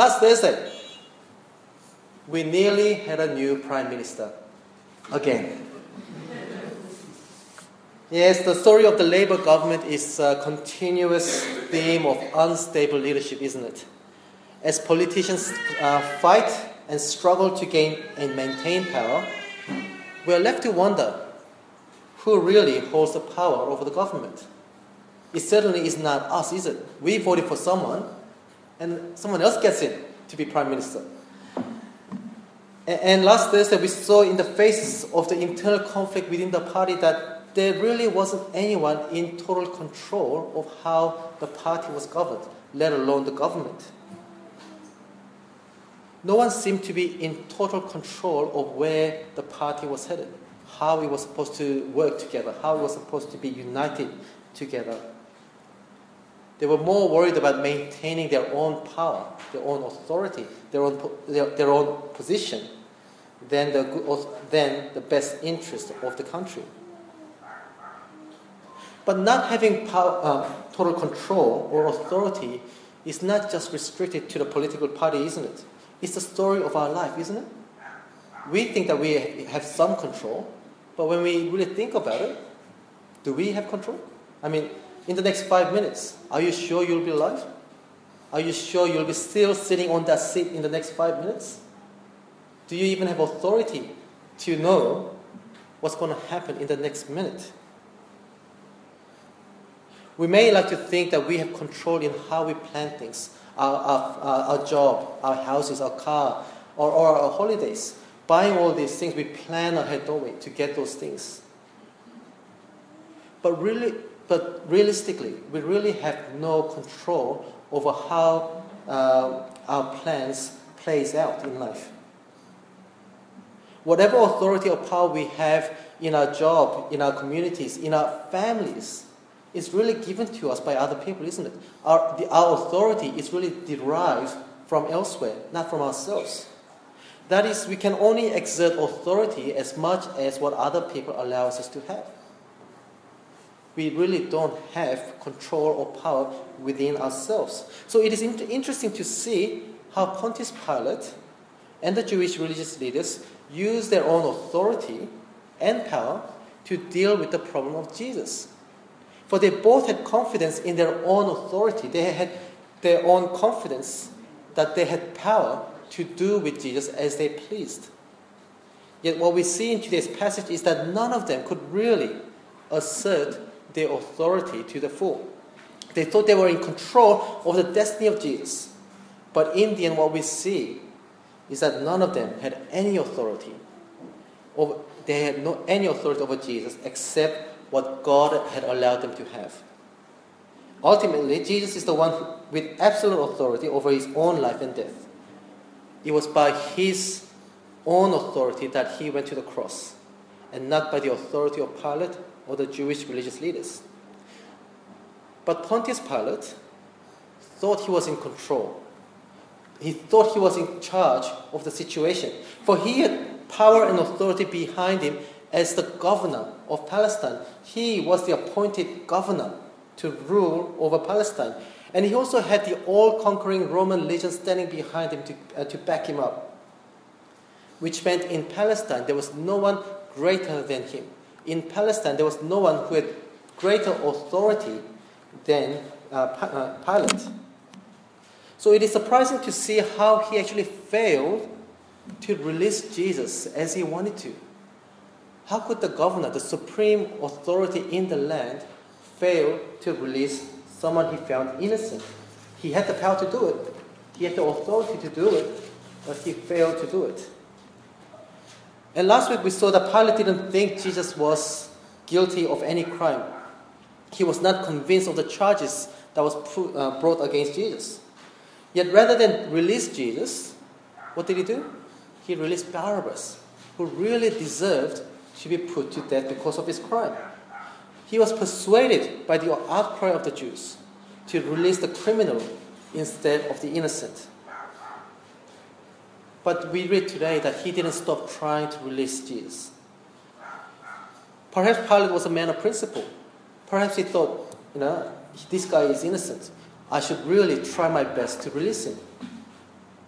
Last Thursday, we nearly had a new Prime Minister. Again. Yes, the story of the Labour government is a continuous theme of unstable leadership, isn't it? As politicians fight and struggle to gain and maintain power, we are left to wonder who really holds the power over the government. It certainly is not us, is it? We voted for someone, and someone else gets in to be Prime Minister. And last Thursday, we saw in the face of the internal conflict within the party that there really wasn't anyone in total control of how the party was governed, let alone the government. No one seemed to be in total control of where the party was headed, how it was supposed to work together, how it was supposed to be united together. They were more worried about maintaining their own power, their own authority, their own position than the best interest of the country. But not having total control or authority is not just restricted to the political party, isn't it? It's the story of our life, isn't it? We think that we have some control, but when we really think about it, do we have control? I mean, in the next 5 minutes, are you sure you'll be alive? Are you sure you'll be still sitting on that seat in the next 5 minutes? Do you even have authority to know what's going to happen in the next minute? We may like to think that we have control in how we plan things, our job, our houses, our car, or our holidays. Buying all these things, we plan ahead, don't we, to get those things. But realistically, we really have no control over how our plans plays out in life. Whatever authority or power we have in our job, in our communities, in our families, is really given to us by other people, isn't it? Our authority is really derived from elsewhere, not from ourselves. That is, we can only exert authority as much as what other people allow us to have. We really don't have control or power within ourselves. So it is interesting to see how Pontius Pilate and the Jewish religious leaders use their own authority and power to deal with the problem of Jesus. For they both had confidence in their own authority. They had their own confidence that they had power to do with Jesus as they pleased. Yet what we see in today's passage is that none of them could really assert their authority to the full. They thought they were in control of the destiny of Jesus. But in the end, what we see is that none of them had any authority. They had any authority over Jesus except what God had allowed them to have. Ultimately, Jesus is the one with absolute authority over his own life and death. It was by his own authority that he went to the cross, and not by the authority of Pilate or the Jewish religious leaders. But Pontius Pilate thought he was in control. He thought he was in charge of the situation, for he had power and authority behind him as the governor of Palestine. He was the appointed governor to rule over Palestine. And he also had the all-conquering Roman legion standing behind him to back him up. Which meant in Palestine there was no one greater than him. In Palestine there was no one who had greater authority than Pilate. So it is surprising to see how he actually failed to release Jesus as he wanted to. How could the governor, the supreme authority in the land, fail to release someone he found innocent? He had the power to do it. He had the authority to do it, but he failed to do it. And last week we saw that Pilate didn't think Jesus was guilty of any crime. He was not convinced of the charges that was brought against Jesus. Yet rather than release Jesus, what did he do? He released Barabbas, who really deserved to be put to death because of his crime. He was persuaded by the outcry of the Jews to release the criminal instead of the innocent. But we read today that he didn't stop trying to release Jesus. Perhaps Pilate was a man of principle. Perhaps he thought, this guy is innocent. I should really try my best to release him.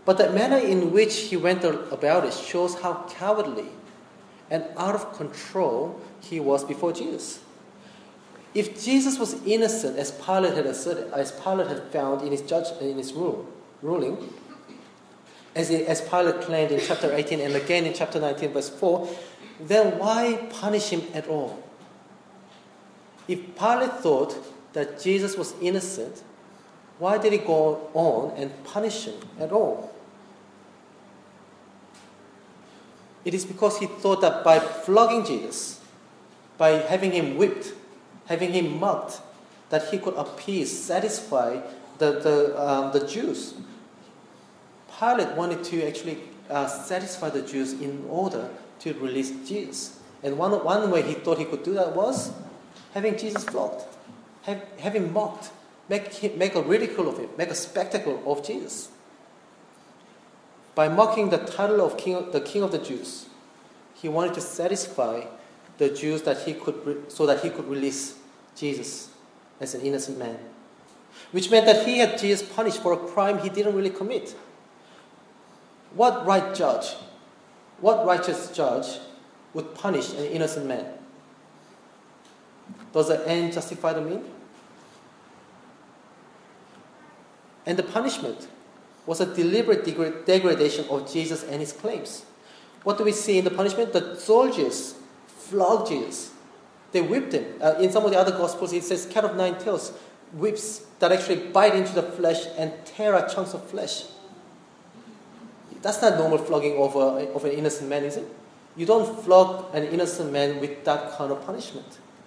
But the manner in which he went about it shows how cowardly and out of control he was before Jesus. If Jesus was innocent, as Pilate had asserted, as Pilate had found in his ruling, as Pilate claimed in chapter 18 and again in chapter 19, verse 4, then why punish him at all? If Pilate thought that Jesus was innocent, why did he go on and punish him at all? It is because he thought that by flogging Jesus, by having him whipped, having him mocked, that he could appease, satisfy the Jews. Pilate wanted to actually satisfy the Jews in order to release Jesus. And one way he thought he could do that was having Jesus flogged, have him mocked, make a ridicule of him, make a spectacle of Jesus. By mocking the title of the King of the Jews, he wanted to satisfy the Jews so that he could release Jesus as an innocent man. Which meant that he had Jesus punished for a crime he didn't really commit. What righteous judge would punish an innocent man? Does the end justify the mean? And the punishment was a deliberate degradation of Jesus and his claims. What do we see in the punishment? The soldiers flogged Jesus. They whipped him. In some of the other Gospels, it says cat of nine tails, whips that actually bite into the flesh and tear out chunks of flesh. That's not normal flogging of an innocent man, is it? You don't flog an innocent man with that kind of punishment.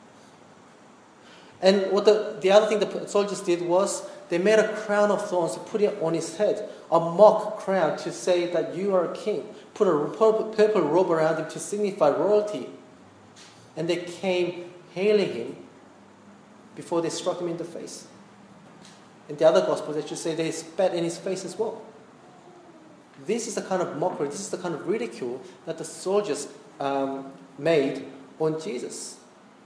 And what the other thing the soldiers did was they made a crown of thorns to put it on his head, a mock crown to say that you are a king. Put a purple robe around him to signify royalty. And they came hailing him before they struck him in the face. In the other Gospels, they should say they spat in his face as well. This is the kind of mockery, this is the kind of ridicule that the soldiers made on Jesus.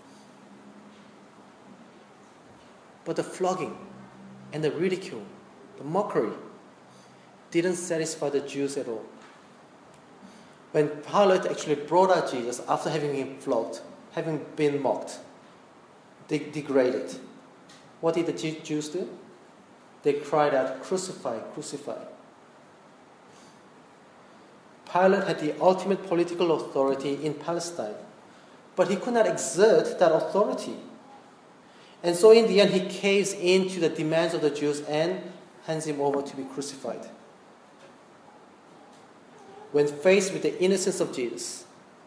But the flogging and the ridicule, the mockery, didn't satisfy the Jews at all. When Pilate actually brought out Jesus after having him flogged, having been mocked, degraded, what did the Jews do? They cried out, "Crucify, crucify." Pilate had the ultimate political authority in Palestine, but he could not exert that authority. And so in the end, he caves into the demands of the Jews and hands him over to be crucified. When faced with the innocence of Jesus,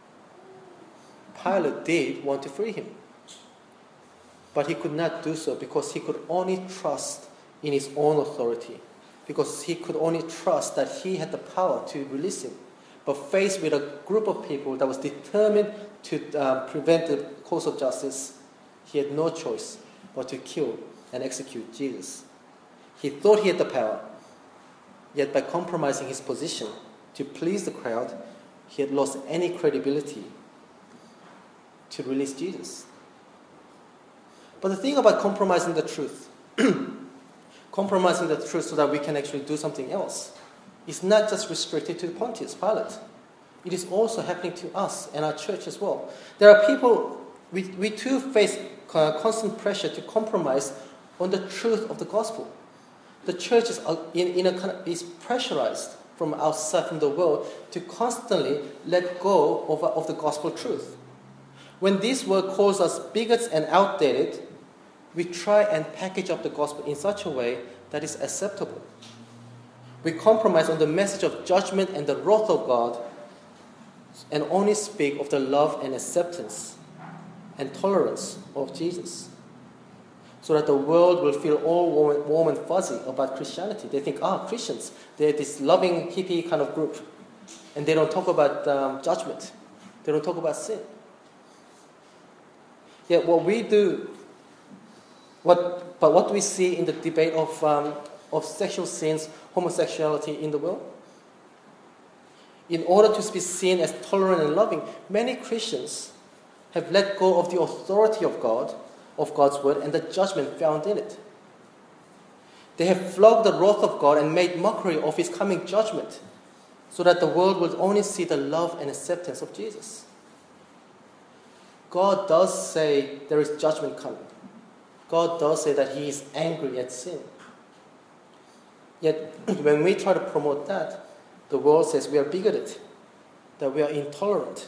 Pilate did want to free him. But he could not do so because he could only trust in his own authority, because he could only trust that he had the power to release him. But faced with a group of people that was determined to prevent the course of justice, he had no choice but to kill and execute Jesus. He thought he had the power, yet by compromising his position to please the crowd, he had lost any credibility to release Jesus. But the thing about compromising the truth, compromising the truth so that we can actually do something else, is not just restricted to Pontius Pilate. It is also happening to us and our church as well. There are people, we too face constant pressure to compromise on the truth of the gospel. The church is pressurized from outside, from the world, to constantly let go of the gospel truth. When this world calls us bigots and outdated, we try and package up the gospel in such a way that is acceptable. We compromise on the message of judgment and the wrath of God and only speak of the love and acceptance and tolerance of Jesus, so that the world will feel all warm and fuzzy about Christianity. They think, Christians, they're this loving hippie kind of group, and they don't talk about judgment. They don't talk about sin. Yet what we do, what do we see in the debate of sexual sins, homosexuality in the world? In order to be seen as tolerant and loving, many Christians have let go of the authority of God, of God's word, and the judgment found in it. They have flogged the wrath of God and made mockery of his coming judgment, so that the world will only see the love and acceptance of Jesus. God does say there is judgment coming. God does say that he is angry at sin. Yet, when we try to promote that, the world says we are bigoted, that we are intolerant.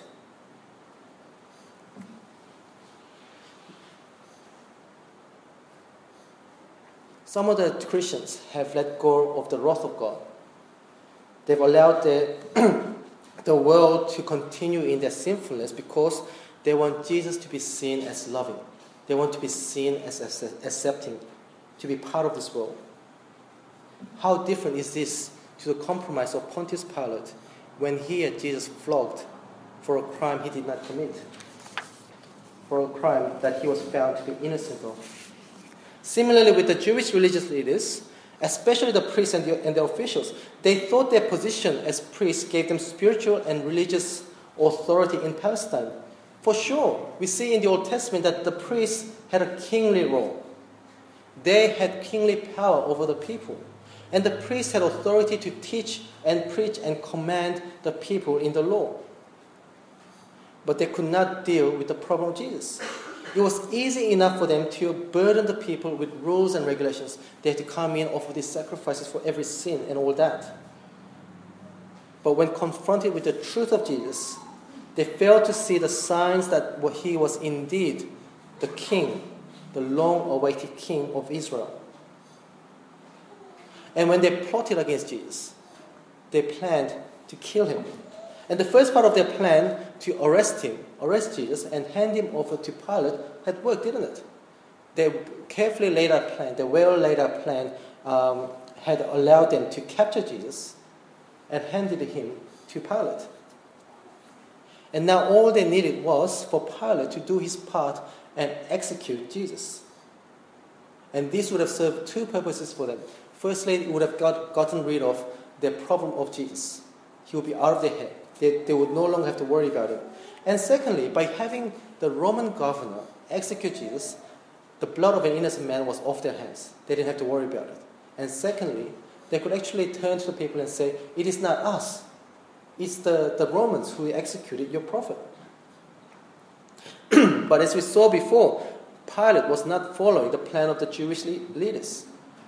Some of the Christians have let go of the wrath of God. They've allowed the world to continue in their sinfulness because they want Jesus to be seen as loving. They want to be seen as accepting, to be part of this world. How different is this to the compromise of Pontius Pilate when he had Jesus flogged for a crime he did not commit, for a crime that he was found to be innocent of. Similarly, with the Jewish religious leaders, especially the priests and the officials, they thought their position as priests gave them spiritual and religious authority in Palestine. For sure, we see in the Old Testament that the priests had a kingly role. They had kingly power over the people. And the priests had authority to teach and preach and command the people in the law. But they could not deal with the problem of Jesus. It was easy enough for them to burden the people with rules and regulations. They had to come in, offer these sacrifices for every sin and all that. But when confronted with the truth of Jesus, they failed to see the signs that he was indeed the king, the long-awaited king of Israel. And when they plotted against Jesus, they planned to kill him. And the first part of their plan to arrest Jesus, and hand him over to Pilate had worked, didn't it? Their carefully laid out plan, their well laid out plan had allowed them to capture Jesus and handed him to Pilate. And now all they needed was for Pilate to do his part and execute Jesus. And this would have served two purposes for them. Firstly, it would have gotten rid of their problem of Jesus. He would be out of their head. They would no longer have to worry about it. And secondly, by having the Roman governor execute Jesus, the blood of an innocent man was off their hands. They didn't have to worry about it. And secondly, they could actually turn to the people and say, it is not us. It's the Romans who executed your prophet. But as we saw before, Pilate was not following the plan of the Jewish leaders.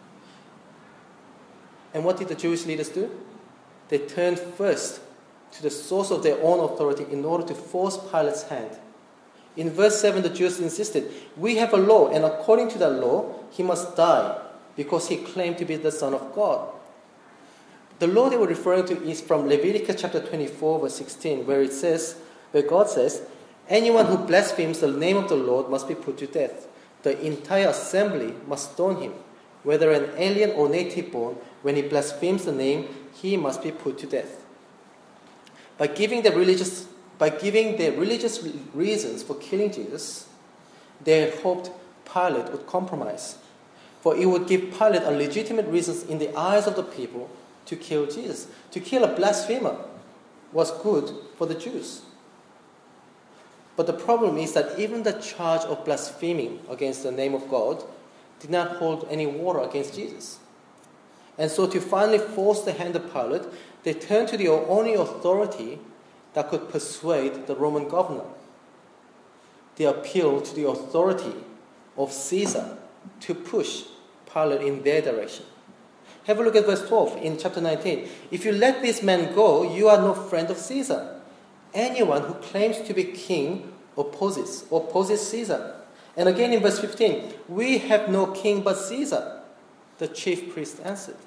And what did the Jewish leaders do? They turned first to the source of their own authority in order to force Pilate's hand. In verse 7, the Jews insisted, we have a law, and according to that law, he must die because he claimed to be the Son of God. The law they were referring to is from Leviticus chapter 24, verse 16, where God says, anyone who blasphemes the name of the Lord must be put to death. The entire assembly must stone him. Whether an alien or native born, when he blasphemes the name, he must be put to death. By giving their religious reasons for killing Jesus, they had hoped Pilate would compromise. For it would give Pilate a legitimate reason in the eyes of the people to kill Jesus. To kill a blasphemer was good for the Jews. But the problem is that even the charge of blaspheming against the name of God did not hold any water against Jesus. And so to finally force the hand of Pilate, they turned to the only authority that could persuade the Roman governor. They appealed to the authority of Caesar to push Pilate in their direction. Have a look at verse 12 in chapter 19. If you let this man go, you are no friend of Caesar. Anyone who claims to be king opposes Caesar. And again in verse 15, we have no king but Caesar, the chief priest answered.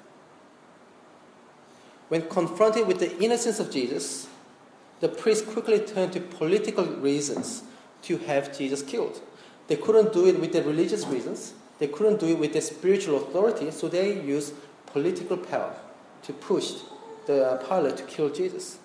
When confronted with the innocence of Jesus, the priests quickly turned to political reasons to have Jesus killed. They couldn't do it with their religious reasons. They couldn't do it with their spiritual authority, so they used political power to push the Pilate to kill Jesus.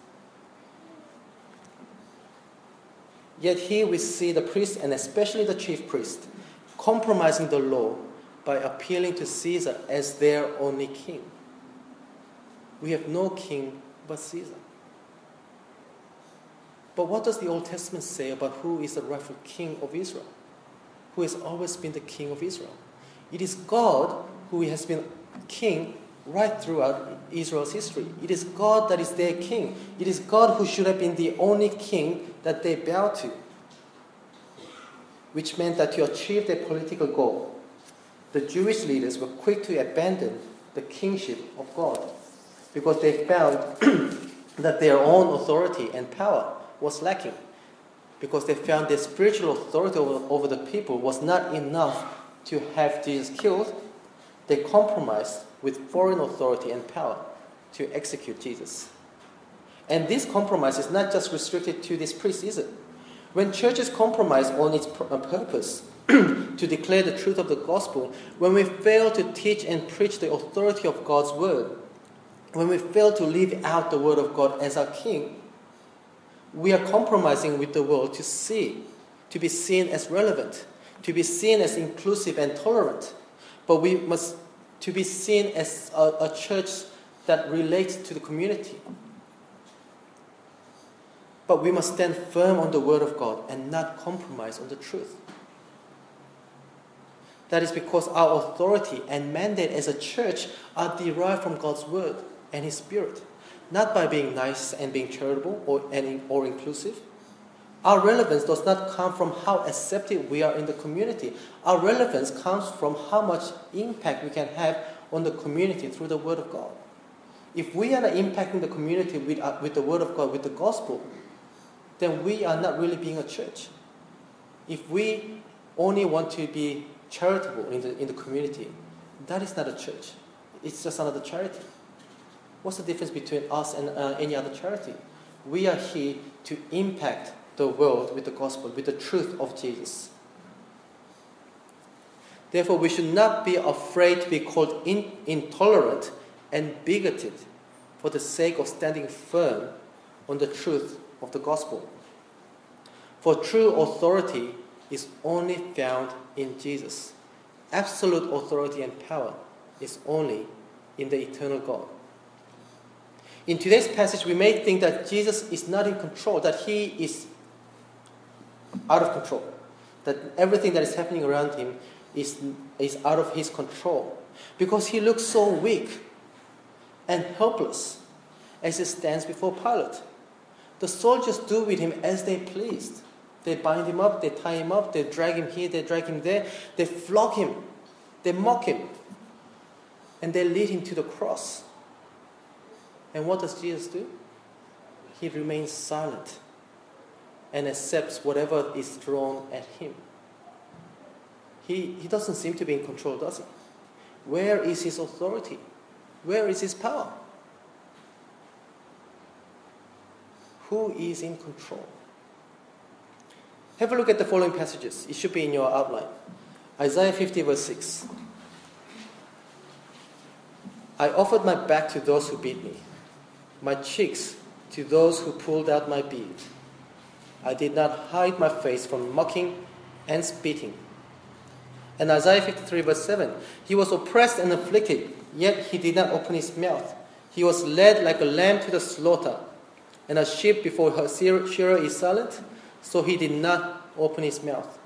Yet here we see the priests, and especially the chief priest, compromising the law by appealing to Caesar as their only king. We have no king but Caesar. But what does the Old Testament say about who is the rightful king of Israel? Who has always been the king of Israel? It is God who has been king right throughout Israel's history. It is God that is their king. It is God who should have been the only king that they bow to, which meant that to achieve their political goal, the Jewish leaders were quick to abandon the kingship of God because they found that their own authority and power was lacking, because they found their spiritual authority over the people was not enough to have Jesus killed. They compromised with foreign authority and power to execute Jesus. And this compromise is not just restricted to this preseason. When churches compromise on its purpose to declare the truth of the gospel, when we fail to teach and preach the authority of God's word, when we fail to live out the word of God as our king, we are compromising with the world to be seen as relevant, to be seen as inclusive and tolerant. But we must to be seen as a church that relates to the community. But we must stand firm on the word of God and not compromise on the truth. That is because our authority and mandate as a church are derived from God's word and His Spirit, not by being nice and being charitable or inclusive. Our relevance does not come from how accepted we are in the community. Our relevance comes from how much impact we can have on the community through the Word of God. If we are not impacting the community with the Word of God, with the gospel, then we are not really being a church. If we only want to be charitable in the community, that is not a church. It's just another charity. What's the difference between us and any other charity? We are here to impact the world with the gospel, with the truth of Jesus. Therefore, we should not be afraid to be called intolerant and bigoted for the sake of standing firm on the truth of the gospel. For true authority is only found in Jesus. Absolute authority and power is only in the eternal God. In today's passage, we may think that Jesus is not in control, that He is out of control, that everything that is happening around Him is out of His control, because He looks so weak and helpless as He stands before Pilate. The soldiers do with Him as they pleased. They bind Him up, they tie Him up, they drag Him here, they drag Him there, they flog Him, they mock Him, and they lead Him to the cross. And what does Jesus do? He remains silent and accepts whatever is thrown at Him. He doesn't seem to be in control, does He? Where is His authority? Where is His power? Who is in control? Have a look at the following passages. It should be in your outline. Isaiah 50 verse 6. I offered my back to those who beat me, my cheeks to those who pulled out my beard. I did not hide my face from mocking and spitting. And Isaiah 53 verse 7. He was oppressed and afflicted, yet He did not open His mouth. He was led like a lamb to the slaughter, and a sheep before her shearer is silent, so He did not open His mouth.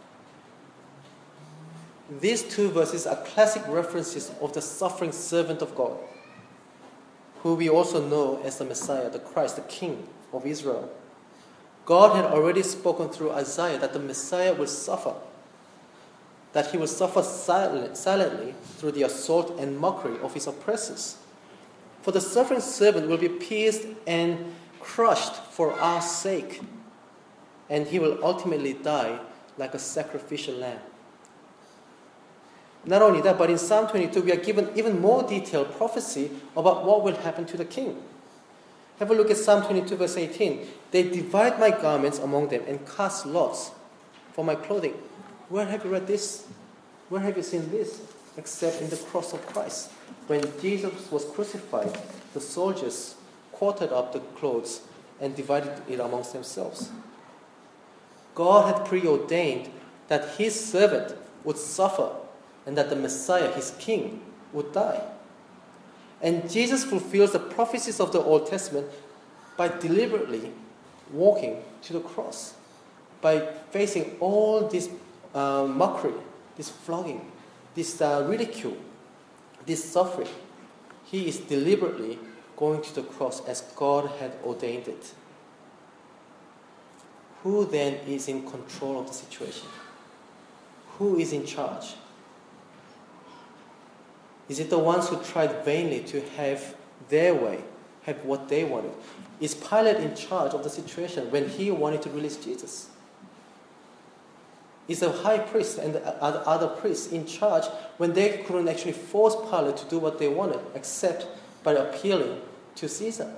These two verses are classic references of the suffering servant of God, who we also know as the Messiah, the Christ, the King of Israel. God had already spoken through Isaiah that the Messiah will suffer, that He will suffer silently through the assault and mockery of His oppressors. For the suffering servant will be pierced and crushed for our sake, and He will ultimately die like a sacrificial lamb. Not only that, but in Psalm 22 we are given even more detailed prophecy about what will happen to the king. Have a look at Psalm 22 verse 18. They divide my garments among them and cast lots for my clothing. Where have you read this? Where have you seen this? Except in the cross of Christ. When Jesus was crucified, the soldiers quartered up the clothes and divided it amongst themselves. God had preordained that His servant would suffer and that the Messiah, His King, would die. And Jesus fulfills the prophecies of the Old Testament by deliberately walking to the cross, by facing all this mockery, this flogging, this ridicule, this suffering, he is deliberately going to the cross as God had ordained it. Who then is in control of the situation? Who is in charge? Is it the ones who tried vainly to have their way, have what they wanted? Is Pilate in charge of the situation when he wanted to release Jesus? Is the high priest and the other priests in charge when they couldn't actually force Pilate to do what they wanted except by appealing to Caesar?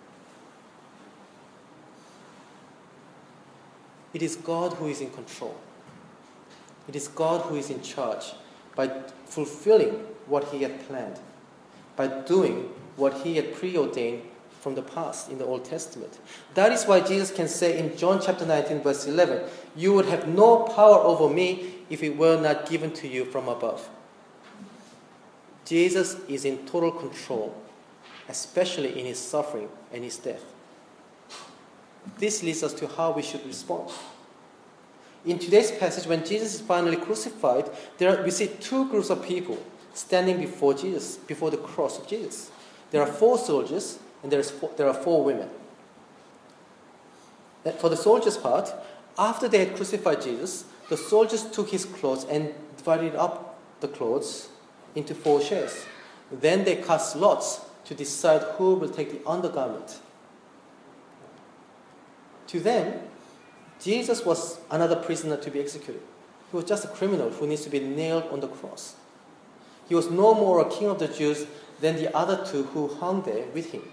It is God who is in control. It is God who is in charge by fulfilling what he had planned, by doing what he had preordained from the past in the Old Testament. That is why Jesus can say in John chapter 19 verse 11, "You would have no power over me if it were not given to you from above." Jesus is in total control, especially in his suffering and his death. This leads us to how we should respond. In today's passage, when Jesus is finally crucified, we see two groups of people standing before Jesus, before the cross of Jesus. There are 4 soldiers and there are 4 women. And for the soldiers' part, after they had crucified Jesus, the soldiers took his clothes and divided up the clothes into 4 shares. Then they cast lots to decide who will take the undergarment. To them, Jesus was another prisoner to be executed. He was just a criminal who needs to be nailed on the cross. He was no more a king of the Jews than the other 2 who hung there with him.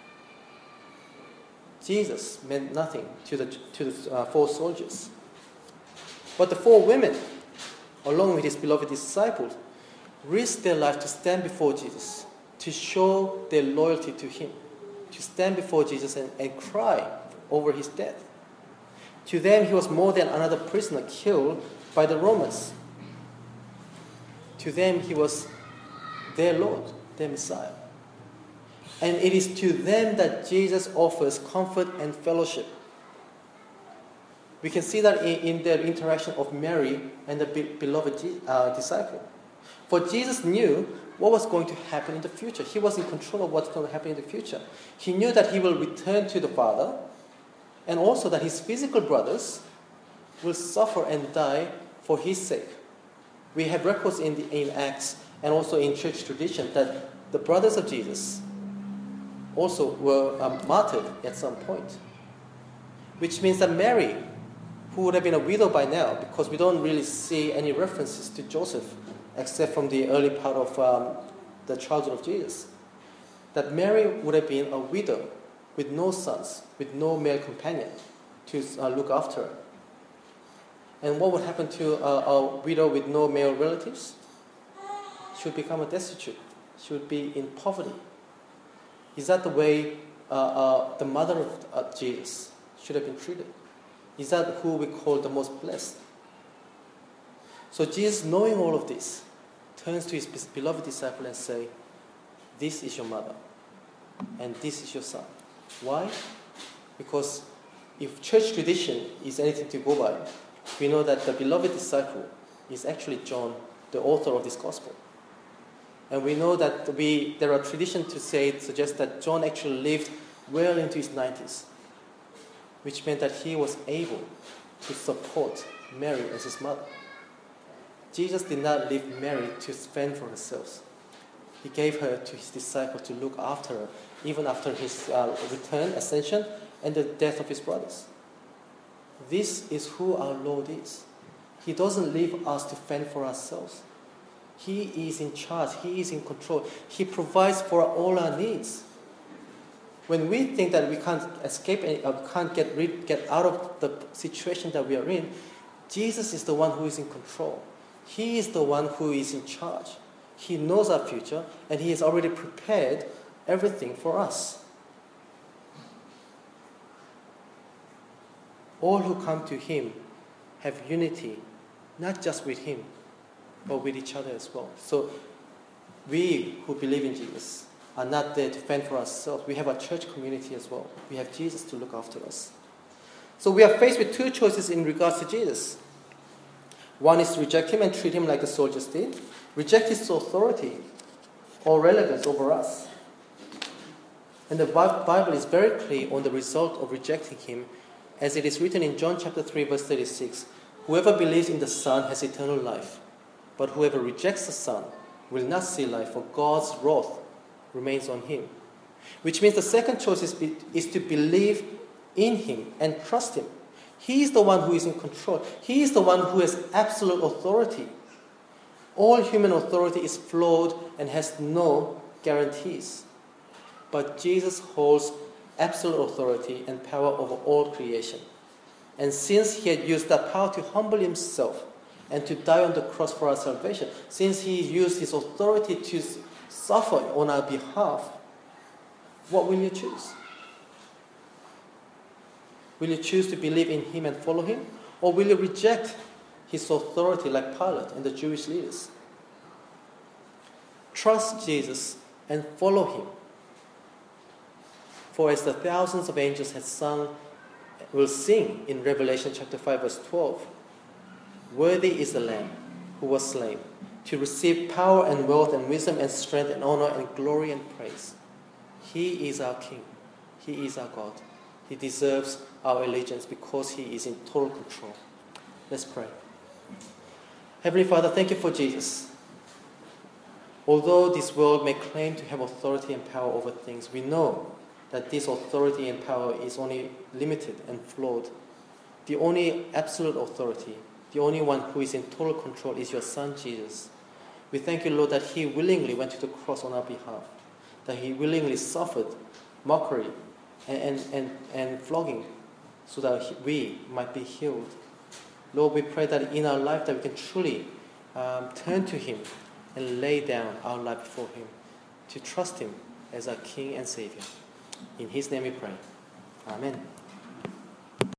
Jesus meant nothing to the 4 soldiers. But the 4 women, along with his beloved disciples, risked their life to stand before Jesus, to show their loyalty to him, to stand before Jesus and cry over his death. To them, he was more than another prisoner killed by the Romans. To them, he was their Lord, their Messiah. And it is to them that Jesus offers comfort and fellowship. We can see that in their interaction of Mary and the beloved disciple. For Jesus knew what was going to happen in the future. He was in control of what's going to happen in the future. He knew that he will return to the Father, and also that his physical brothers will suffer and die for his sake. We have records in Acts and also in church tradition that the brothers of Jesus also were martyred at some point. Which means that Mary, who would have been a widow by now, because we don't really see any references to Joseph except from the early part of the childhood of Jesus, that Mary would have been a widow with no sons, with no male companion to look after her. And what would happen to a widow with no male relatives? She would become a destitute. She would be in poverty. Is that the way the mother of Jesus should have been treated? Is that who we call the most blessed? So Jesus, knowing all of this, turns to his beloved disciple and says, "This is your mother, and this is your son." Why? Because if church tradition is anything to go by, we know that the beloved disciple is actually John, the author of this gospel. And we know that there are traditions to suggest that John actually lived well into his 90s, which meant that he was able to support Mary as his mother. Jesus did not leave Mary to fend for herself. He gave her to his disciple to look after her, even after his return, ascension, and the death of his brothers. This is who our Lord is. He doesn't leave us to fend for ourselves. He is in charge. He is in control. He provides for all our needs. When we think that we can't escape, can't get out of the situation that we are in, Jesus is the one who is in control. He is the one who is in charge. He knows our future, and he has already prepared everything for us. All who come to him have unity, not just with him, but with each other as well. So we who believe in Jesus are not there to fend for ourselves. We have a church community as well. We have Jesus to look after us. So we are faced with 2 choices in regards to Jesus. One is to reject him and treat him like the soldiers did. Reject his authority or relevance over us. And the Bible is very clear on the result of rejecting him, as it is written in John chapter 3, verse 36, "Whoever believes in the Son has eternal life, but whoever rejects the Son will not see life, for God's wrath remains on him." Which means the second choice is to believe in him and trust him. He is the one who is in control. He is the one who has absolute authority. All human authority is flawed and has no guarantees. But Jesus holds absolute authority and power over all creation. And since he had used that power to humble himself and to die on the cross for our salvation, since he used his authority to suffer on our behalf, what will you choose? Will you choose to believe in him and follow him? Or will you reject his authority like Pilate and the Jewish leaders? Trust Jesus and follow him. For as the thousands of angels had sung, will sing in Revelation chapter 5 verse 12, "Worthy is the Lamb who was slain to receive power and wealth and wisdom and strength and honor and glory and praise." He is our King. He is our God. He deserves our allegiance because he is in total control. Let's pray. Heavenly Father, thank you for Jesus. Although this world may claim to have authority and power over things, we know that this authority and power is only limited and flawed. The only absolute authority, the only one who is in total control is your Son, Jesus. We thank you, Lord, that he willingly went to the cross on our behalf, that he willingly suffered mockery and flogging so that we might be healed. Lord, we pray that in our life that we can truly turn to him and lay down our life before him, to trust him as our King and Savior. In his name we pray. Amen.